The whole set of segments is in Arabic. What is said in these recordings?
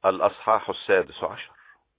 الأصحاح 16.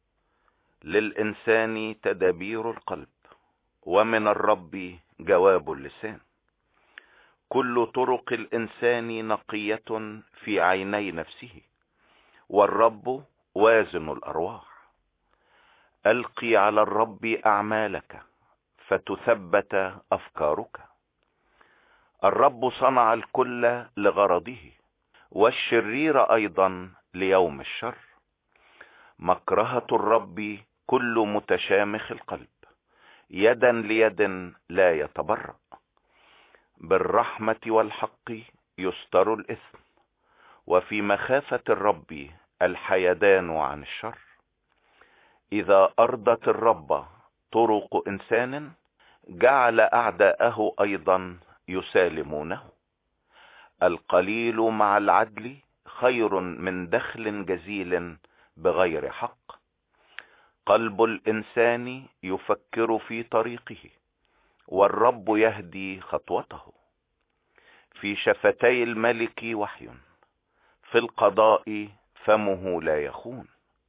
للإنسان تدابير القلب، ومن الرب جواب اللسان. كل طرق الإنسان نقية في عيني نفسه، والرب وازن الأرواح. ألقي على الرب أعمالك فتثبت أفكارك. الرب صنع الكل لغرضه، والشرير أيضا ليوم الشر. مكرهة الرب كل متشامخ القلب، يدا ليد لا يتبرأ. بالرحمة والحق يستر الإثم، وفي مخافة الرب الحيدان عن الشر. إذا أرضت الرب طرق إنسان، جعل أعداءه أيضا يسالمونه. القليل مع العدل خير من دخل جزيل بغير حق. قلب الإنسان يفكر في طريقه، والرب يهدي خطوته. في شفتي الملك وحي، في القضاء فمه لا يخون.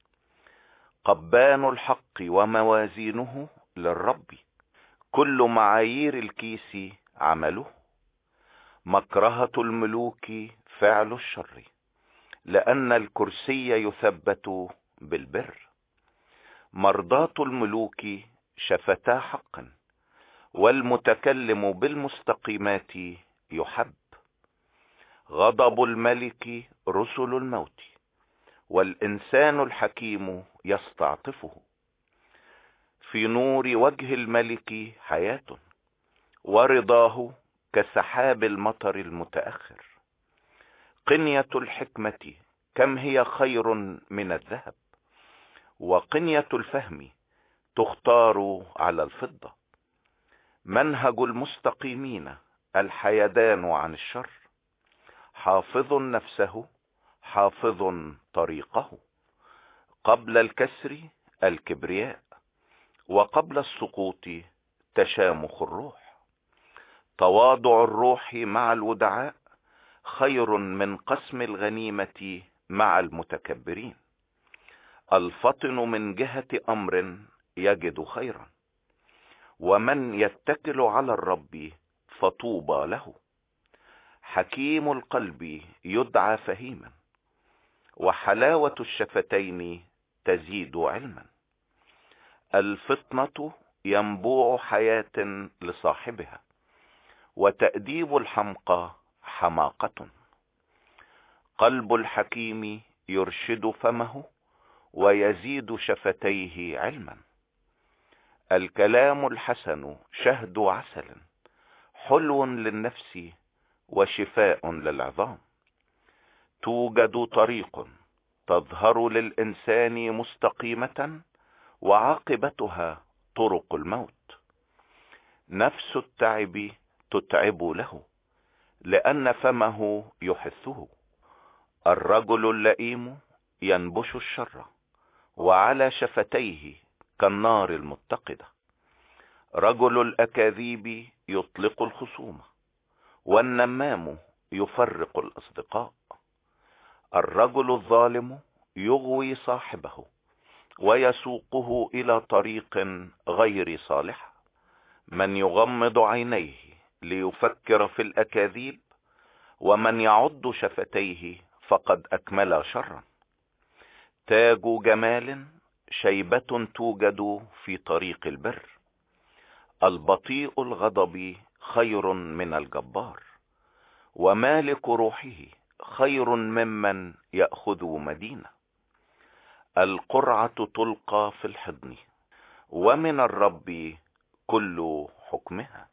قبان الحق وموازينه للرب، كل معايير الكيس عمله. مكرهة الملوك فعل الشر، لأن الكرسي يثبت بالبر. مرضاة الملوك شفتا حقا، والمتكلم بالمستقيمات يحب. غضب الملك رسل الموت، والإنسان الحكيم يستعطفه. في نور وجه الملك حياة، ورضاه كسحاب المطر المتأخر. قنية الحكمة كم هي خير من الذهب، وقنية الفهم تختار على الفضة. منهج المستقيمين الحيدان عن الشر، حافظ نفسه حافظ طريقه. قبل الكسر الكبرياء، وقبل السقوط تشامخ الروح. تواضع الروح مع الودعاء خير من قسم الغنيمة مع المتكبرين. الفطن من جهة أمر يجد خيرا، ومن يتكل على الرب فطوبى له. حكيم القلب يدعى فهيما، وحلاوة الشفتين تزيد علما. الفطنة ينبوع حياة لصاحبها، وتأديب الحمقى حماقة. قلب الحكيم يرشد فمه، ويزيد شفتيه علما. الكلام الحسن شهد عسل، حلو للنفس وشفاء للعظام. توجد طريق تظهر للإنسان مستقيمة، وعاقبتها طرق الموت. نفس التعب تتعب له، لأن فمه يحثه. الرجل اللئيم ينبش الشر، وعلى شفتيه كالنار المتقدة. رجل الأكاذيب يطلق الخصومة، والنمام يفرق الأصدقاء. الرجل الظالم يغوي صاحبه، ويسوقه إلى طريق غير صالح. من يغمض عينيه ليفكر في الأكاذيب، ومن يعض شفتيه فقد أكمل شرا. تاج جمال شيبة توجد في طريق البر. البطيء الغضب خير من الجبار، ومالك روحه خير ممن يأخذ مدينة. القرعة تلقى في الحضن، ومن الرب كل حكمها.